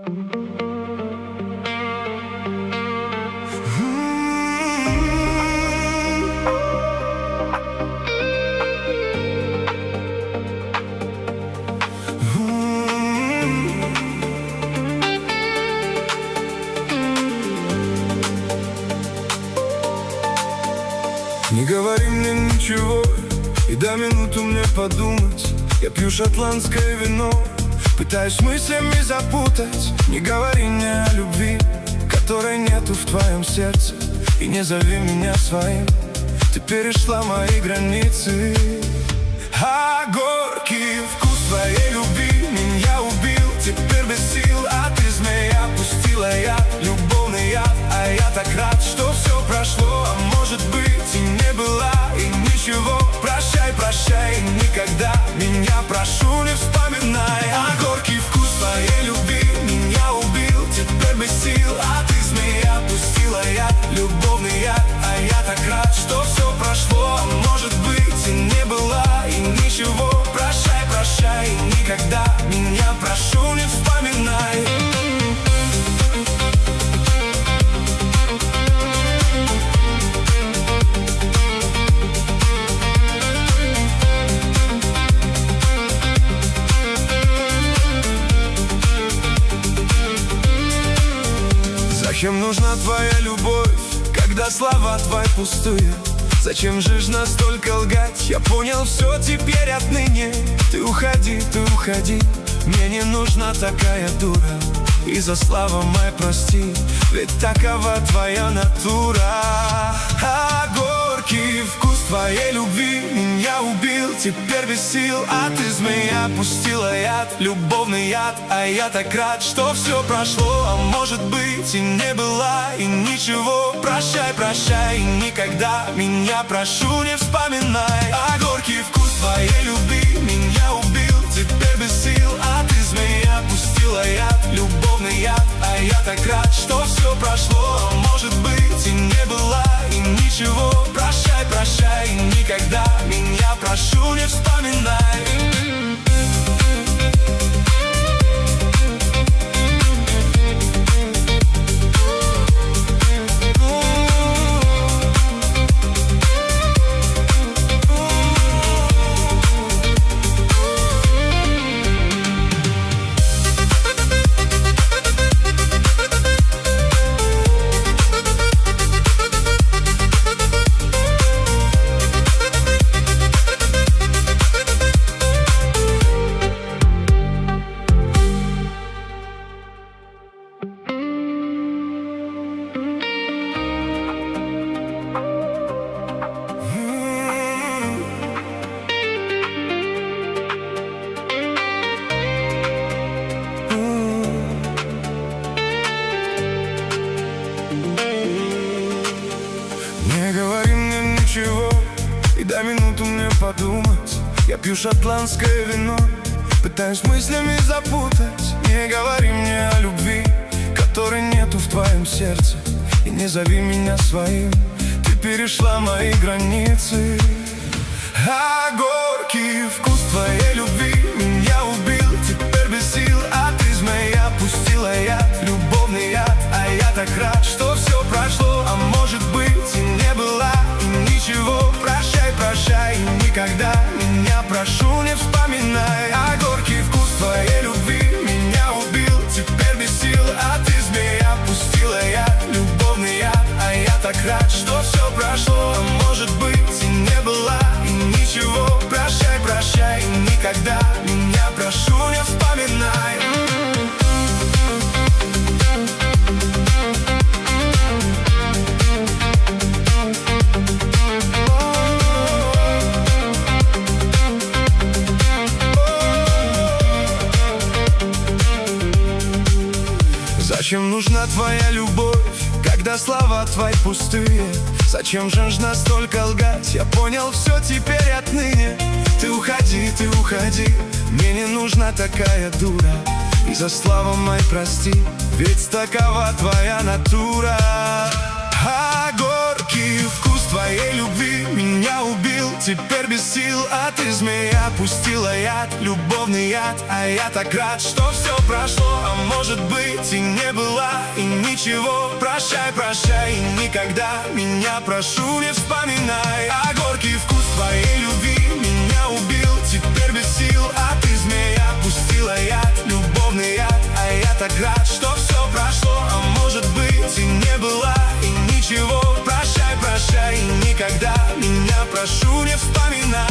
Не говори мне ничего и дай минуту мне подумать. Я пью шотландское вино, пытаюсь мыслями запутать. Не говори мне о любви, которой нету в твоем сердце, и не зови меня своим, ты перешла мои границы. А горький вкус твоей любви меня убил. Теперь без сил, а ты змея, пустила яд, любовный яд. А я так рад, что все прошло, а может быть и не было, и ничего. Прощай, прощай, никогда меня прошу, не вспоминай. А горький вкус твоей любви меня убил. Теперь без сил, а ты змея, пустила яд, любовный яд. А я так рад, что все прошло, а может быть и не было, и ничего. Прощай, прощай, никогда меня прошу, не вспоминай. Зачем нужна твоя любовь, когда слова твои пустые? Зачем же ж настолько лгать? Я понял все теперь отныне. Ты уходи, мне не нужна такая дура. И за слова мои прости, ведь такова твоя натура. А горький вкус твоей любви меня убил. Теперь без сил, а ты змея, пустила яд, любовный яд. А я так рад, что все прошло, а может быть и не было, и ничего. Прощай, прощай, никогда меня прошу, не вспоминай. А горький вкус твоей любви меня убил. Теперь без сил, а ты змея, пустила яд, любовный яд. А я так рад, что все прошло, а может быть и не было, и ничего. Прощай, прощай, никогда меня прошу, не вспоминай. Не говори мне ничего и дай минуту мне подумать. Я пью шотландское вино, пытаюсь мыслями запутать. Не говори мне о любви, которой нету в твоем сердце, и не зови меня своим, ты перешла мои границы. А горький вкус твоей любви меня убил. Теперь без сил, а ты змея, пустила яд, любовный яд. А я так рад, что все прошло, а может быть и не было, и ничего. Прощай, прощай, никогда меня прошу, не вспоминай. А горький вкус твоей любви меня убил. Теперь без сил, а ты змея, пустила яд, любовный яд. А я так рад, что все прошло, а может быть и не было, и ничего. Прощай, прощай, никогда меня прошу, не вспоминай. Зачем нужна твоя любовь, когда слова твои пустые? Зачем же ж настолько лгать? Я понял все теперь отныне. Ты уходи, мне не нужна такая дура. И за слова мои прости, ведь такова твоя натура. А горький вкус твоей любви меня убил. теперь без сил, а ты, змея, пустила яд, любовный яд. А я так рад, что все прошло, а может быть и не было, и ничего. Прощай, прощай, и никогда меня, прошу, не вспоминай. А горький вкус твоей любви меня убил, теперь без сил, а ты, змея, пустила яд, любовный яд. А я так рад, что все прошло, а может быть и не было, и ничего. Прощай, прощай, и никогда меня, прошу, не вспоминай.